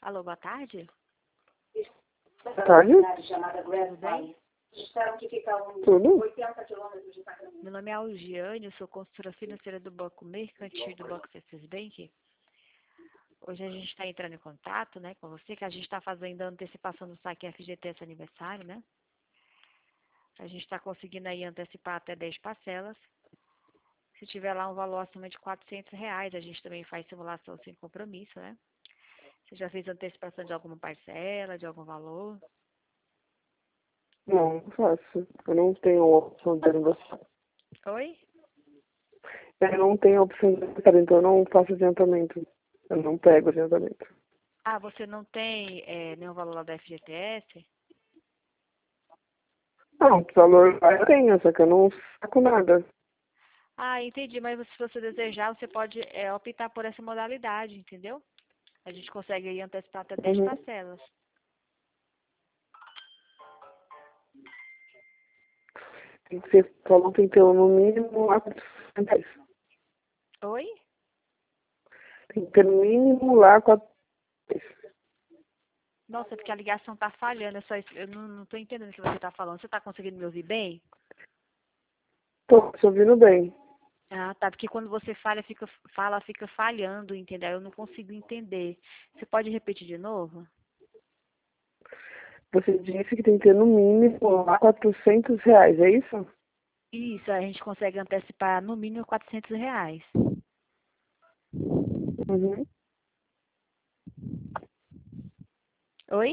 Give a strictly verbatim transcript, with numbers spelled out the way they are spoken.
Alô, boa tarde. Boa tarde. Tudo bem? Tudo? Meu nome é Algiane, eu sou consultora financeira do Banco Mercantil do Banco C S Bank. Hoje a gente está entrando em contato, né, com você, que a gente está fazendo a antecipação do saque F G T S aniversário, né? A gente está conseguindo aí antecipar até dez parcelas. Se tiver lá um valor acima de quatrocentos reais, a gente também faz simulação sem compromisso, né? Você já fez antecipação de alguma parcela, de algum valor? Não, não faço. Eu não tenho a opção de aniversário. Oi? Eu não tenho a opção de aniversário, então eu não faço adiantamento. Eu não pego adiantamento. Ah, você não tem é, nenhum valor lá da F G T S? Não, o valor eu tenho, só que eu não saco nada. Ah, entendi, mas se você desejar, você pode é, optar por essa modalidade, entendeu? A gente consegue aí antecipar até dez Uhum. parcelas. Tem que ser, falou que tem que ter no mínimo lá quatrocentos reais. Oi? Tem que ter no mínimo lá quatrocentos reais. Nossa, porque a ligação tá falhando, é só isso. Eu não, não tô entendendo o que você tá falando. Você tá conseguindo me ouvir bem? Tô te ouvindo bem. Ah, tá, porque quando você falha, fica, fala, fica falhando, entendeu? Eu não consigo entender. Você pode repetir de novo? Você disse que tem que ter no mínimo lá quatrocentos reais, é isso? Isso, a gente consegue antecipar no mínimo quatrocentos reais. Uhum.